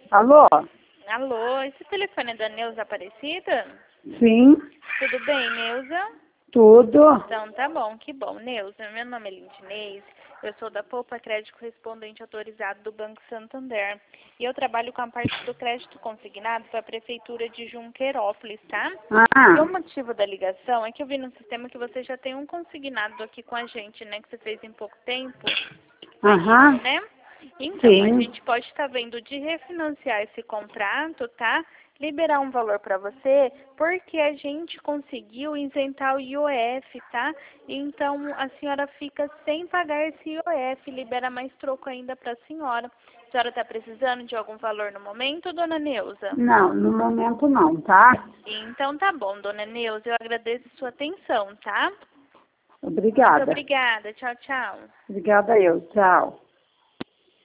Alô? Alô, esse telefone é da Neuza Aparecida? Sim, Tudo bem, Neuza? tudo. Então tá bom, que bom. Neuza, meu nome é Lindinês, eu sou da Poupa Crédito Correspondente Autorizado do Banco Santander. E eu trabalho com a parte do crédito consignado para a Prefeitura de Junqueirópolis, tá? E Ah, o motivo da ligação é que eu vi no sistema que você já tem um consignado aqui com a gente, né? Que você fez em pouco tempo, no aham, início, né? Então, a sim. gente pode estar vendo de refinanciar esse contrato, tá? Liberar um valor para você, porque a gente conseguiu isentar o IOF, tá? Então, a senhora fica sem pagar esse IOF, libera mais troco ainda para a senhora. A senhora está precisando de algum valor no momento, dona Neuza? Não, no momento não, tá? Então, tá bom, dona Neuza, eu agradeço a sua atenção, tá? Muito Obrigada. obrigada, tchau, tchau. Obrigada eu, tchau.